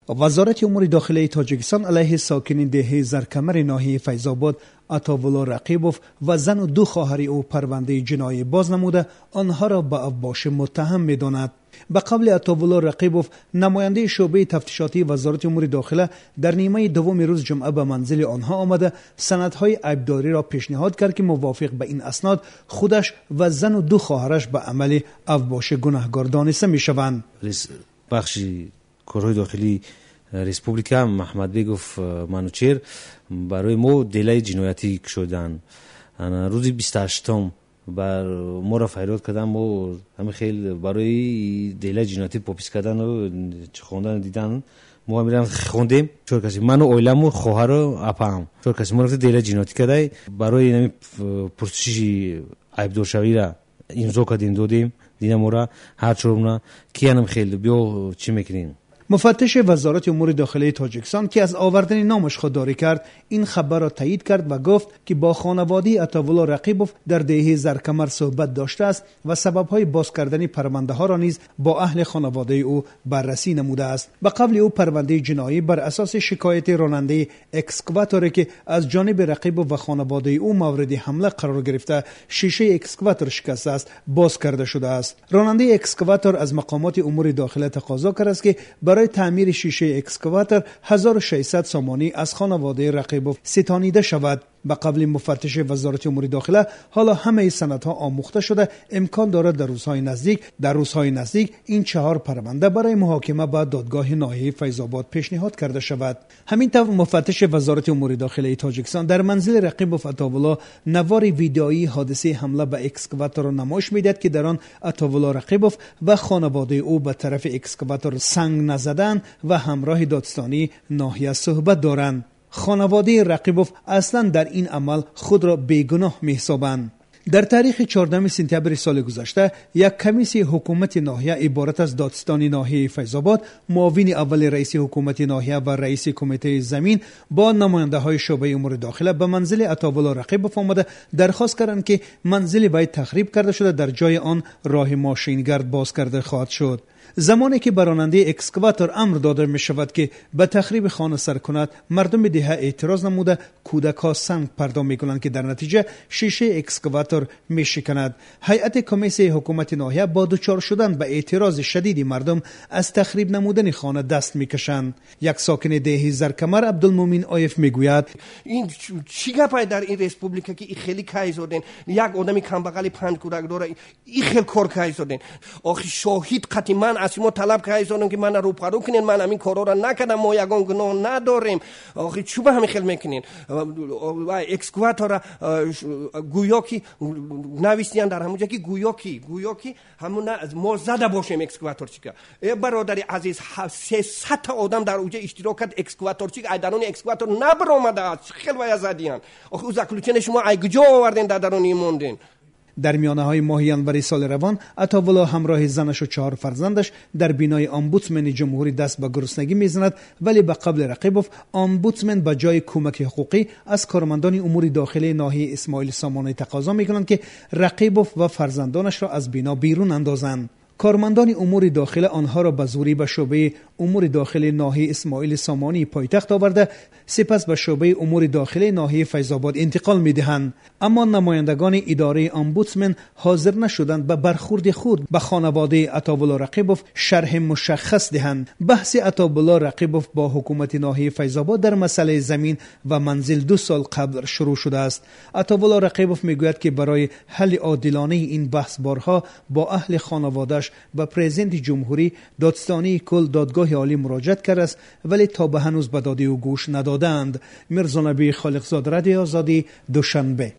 وزارت امور داخلی تاجیکستان علیه ساکنین دهه زرکمر ناحیه فیض‌آباد عطاالله رقیبوف و زن و دو خواهر او پرونده جنایی باز نموده آنها را به افباش متهم می‌داند. به قول عطاالله رقیبوف، نماینده شعبه تفتیشاتی وزارت امور داخله در نیمه دوم روز جمعه به منزل آنها آمده سندهای عیبداری را پیشنهاد کرد که موافق به این اسناد خودش و زن و دو خواهرش به عمل افباش گناهکار دانسته می‌شوند. بخشی کارهای داخلی ریسپوبلیکا محمد بیگوف منوچیر برای ما دیلای جنایتی شدن. روزی 28 بر ما را فریاد کردن، ما همه خیلی برای دیلای جنایتی پاپیس کردن و خواندن دیدن ما میرم خوندیم چون کسی من و اویلم و خواهر و اپام چون کسی ما رفت دیلای جنایتی کرده برای نمی پرسشی عیبدار شوی را امضا کردیم دادیم دیدم ما را هر چورمنا کیانم خیلی بیا چی میکنین. مفتش وزارت امور داخلی تاجیکستان که از آوردن نامش خودداری کرد این خبر را تایید کرد و گفت که با خانواده عطاالله رقیبوف در دهه زرکمر صحبت داشته است و سببهای باز کردن پرونده ها را نیز با اهل خانواده او بررسی نموده است. به قول او پرونده جنایی بر اساس شکایت راننده اکسکواتوری که از جانب رقیبوف و خانواده او مورد حمله قرار گرفته شیشه اکسکواتور شکسته است باز کرده شده است. راننده اکسکواتور از مقامات امور داخله تقاضا کرده است که برای تعمیر شیشه اکسکواتور 1600 سامانی از خانواده رقیبوف ستانیده شود. به قول مفتش وزارت امور داخله حالا همه سندها آموخته شده امکان دارد در روزهای نزدیک این 4 پرونده برای محاکمه به دادگاه ناحیه فیض‌آباد پیشنهاد کرده شود. همین طور مفتش وزارت امور داخلی تاجیکستان در منزل رقیبوف عطاالله نوار ویدئویی حادثه حمله به اکسکواتور را نمایش میدهد که در آن عطاالله رقیبوف و خانواده او به طرف اکسکواتور سنگ نزدن و همراه دادستانی ناحیه صحبت دارند. خانواده رقیبوف اصلا در این عمل خود را بیگناه می‌حسابند. در تاریخ 14 سپتامبر سال گذشته یک کمیسیون حکومت ناحیه عبارت از دادستانی ناحیه فیض‌آباد، معاون اول رئیس حکومت ناحیه و رئیس کمیته زمین با نماینده‌های شعبه امور داخله به منزل عطاالله رقیبوف آمده درخواست کردند که منزل وی تخریب کرده شده در جای آن راه ماشینگرد باز کرده خواهد شد. زمانی که به راننده اکسکواتور امر داده می شود که به تخریب خانه سر کند مردم دهه اعتراض نموده کودک‌ها سنگ پردا می کنند که در نتیجه شیشه اکسکواتور می شکند. هیئت کمیسیون حکومت ناحیه با دچار شدن به اعتراض شدید مردم از تخریب نمودن خانه دست می کشند. یک ساکن دهه زرکمر عبدالمومن آیف می گوید این چی گپای در این ریسپوبلیکا که این خیلی کای زدن یک آدمی کمبغل پنج کودک داره این خیلی کار کای زدن آخه شاهد قطعی من از ما طلب کردن که من رو پرو کنین من همین کارا را نکردم ما یگان گناه نداریم آخه چوب همین خیلی میکنین اکسکواتور گویا که نویسیان در همونجا که گویا که همون ما زده باشیم اکسکواتور چیکا برادر عزیز 300 تا آدم در اونجا اشتراک کرد اکسکواتور چیکا درون اکسکواتور نبر آمده است خیلی وای زدیان آخه او زکلوچن شما ای کجا آوردین در درون موندین. در میانه‌های ماه ینور سال روان عطاالله همراه زنش و 4 فرزندش در بینای امبودسمن جمهوری دست به گرسنگی میزند ولی به قول رقیبوف امبودسمن به جای کمک حقوقی از کارمندان امور داخلی ناحیه اسماعیل سامانی تقاضا میکنند که رقیبوف و فرزندانش را از بینا بیرون اندازند. کارمندان امور داخلی آنها را به زوری به شعبه امور داخلی ناحیه اسماعیل سامانی پایتخت آورده سپس به شعبه امور داخلی ناحیه فیض‌آباد انتقال می‌دهند. اما نمایندگان اداره امبودسمن حاضر نشدند به برخورد خود به خانواده عطاالله رقیبوف شرح مشخص دهند. بحث عطاالله رقیبوف با حکومت ناحیه فیض‌آباد در مسئله زمین و منزل 2 سال قبل شروع شده است. عطاالله رقیبوف میگوید که برای حل عادلانه این بحث بارها با اهل خانواده‌اش و پرزیدنت جمهوری دادستانی کل دادگاه عالی مراجعت کرده است ولی تا به هنوز به داده او گوش ندادند. میرزا نبی خالقزاده رادیو آزادی دوشنبه.